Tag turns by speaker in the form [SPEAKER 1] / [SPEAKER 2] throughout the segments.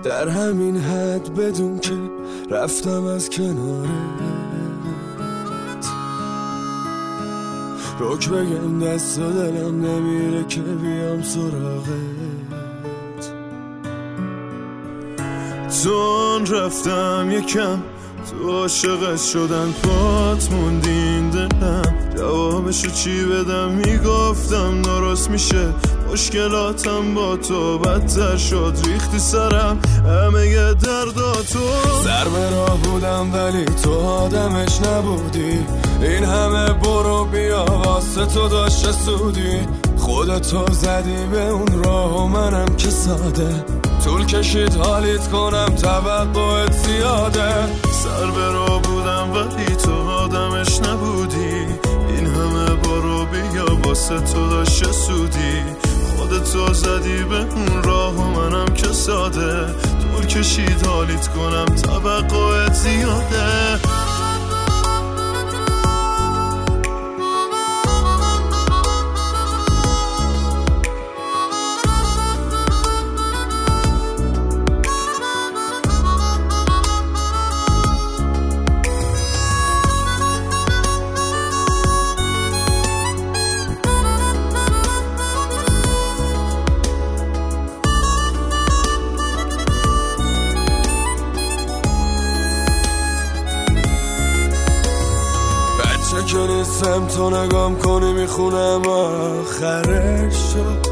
[SPEAKER 1] در همین حد بدون که رفتم از کنارت. روک بگم دست و دلم نمیره که بیام سراغت. چون رفتم یکم تو عاشقت شدن پات موندین دلم، جوابشو چی بدم؟ میگفتم درست میشه، مشکلاتم با تو بدتر شد، ریختی سرم همه ی درداتو. سر به راه بودم ولی تو آدمش نبودی، این همه برو بیا واسه تو داشته سودی. خودتو زدی به اون راه و منم که ساده، طول کشید حالیت کنم توقعت زیاده. سر به راه بودم ولی تو آدمش نبودی، این همه برو بیا واسه تو داشته سودی. خودتو زدی به اون راه و منم که ساده، طول کشید حالیت کنم توقعت زیاده. که نیستم تو نگام کنی میخونم آخرش شد.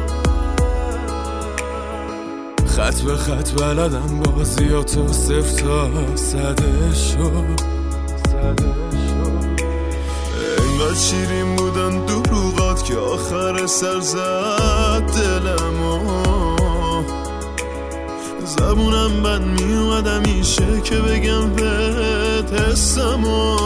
[SPEAKER 1] خط به خط بلدم بازیاتو صفر تا صده شد. انقدر شیرین بودن دروغات که آخر سر زد دلمو. زبونم بند میومد همیشه که بگم بهت حسمو.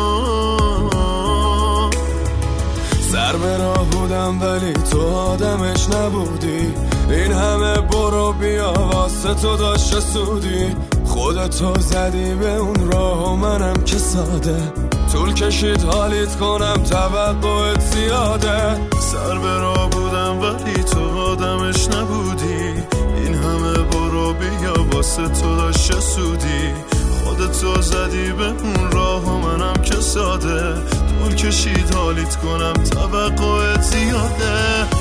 [SPEAKER 1] سر به راه بودم ولی تو آدمش نبودی، این همه برو بیا واسه تو داشته سودی. خودتو زدی به اون راه و منم که ساده، طول کشید حالیت کنم توقعت زیاده. سر به راه بودم ولی تو آدمش نبودی، این همه برو بیا واسه تو داشته سودی. خودتو زدی به اون راه و منم که ساده، طول کشید حالیت کنم توقعت زیاده.